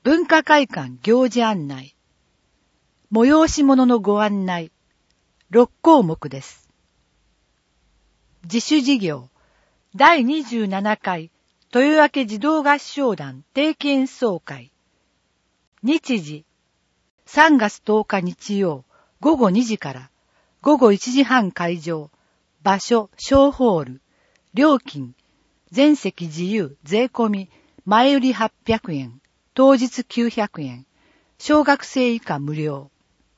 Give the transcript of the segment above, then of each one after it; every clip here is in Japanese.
文化会館行事案内、催し物のご案内、6項目です。自主事業、第27回豊明児童合唱団定期演奏会。日時、3月10日日曜、午後2時から午後1時半会場。場所、小ホール。料金、全席自由、税込み、前売り800円、当日900円、小学生以下無料。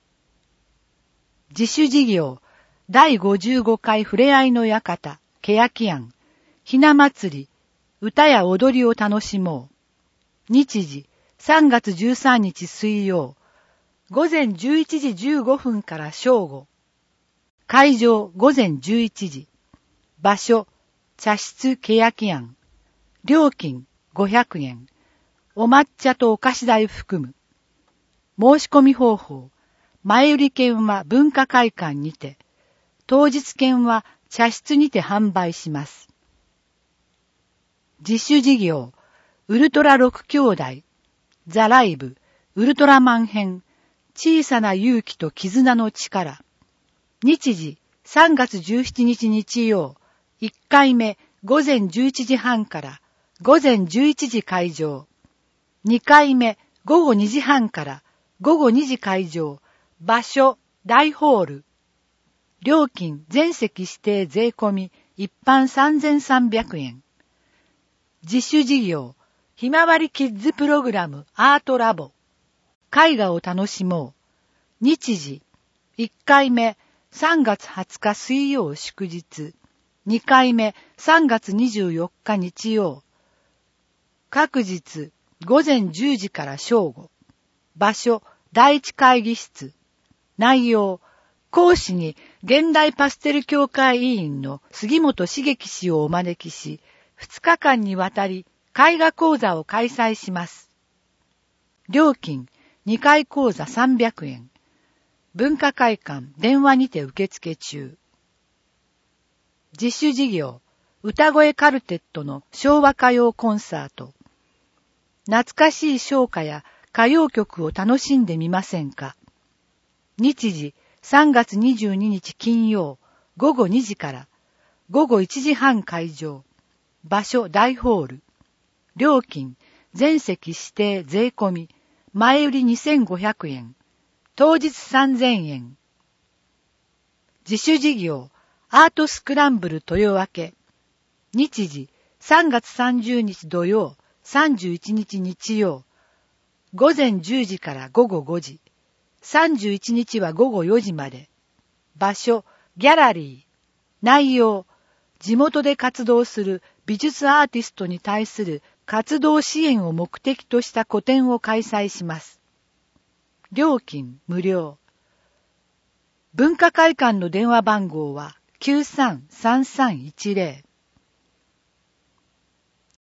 自主事業、第55回ふれあいの館、けやき庵、ひな祭り、歌や踊りを楽しもう。日時、3月13日水曜、午前11時15分から正午。会場、午前11時。場所、茶室けやき庵。料金、500円。お抹茶とお菓子代含む。申し込み方法、前売り券は文化会館にて、当日券は茶室にて販売します。自主事業、ウルトラ6兄弟、ザライブ、ウルトラマン編、小さな勇気と絆の力。日時、3月17日日曜、1回目、午前11時半から午前11時会場。2回目、午後2時半から午後2時会場。場所、大ホール。料金、全席指定税込み、一般3300円。自主事業、ひまわりキッズプログラムアートラボ。絵画を楽しもう。日時、1回目、3月20日水曜祝日。2回目、3月24日日曜。各日、午前10時から正午。場所、第一会議室。内容、講師に現代パステル協会委員の杉本茂樹氏をお招きし、2日間にわたり絵画講座を開催します。料金、2回講座300円。文化会館電話にて受付中。自主事業、歌声カルテットの昭和歌謡コンサート。懐かしい唱歌や歌謡曲を楽しんでみませんか。日時、3月22日金曜、午後2時から午後1時半会場。場所大ホール。料金、全席指定税込み、前売り2500円。当日3000円。自主事業、アートスクランブル豊明。日時、3月30日土曜、31日日曜。午前10時から午後5時。31日は午後4時まで。場所、ギャラリー。内容、地元で活動する美術アーティストに対する活動支援を目的とした個展を開催します。料金無料。文化会館の電話番号は933310。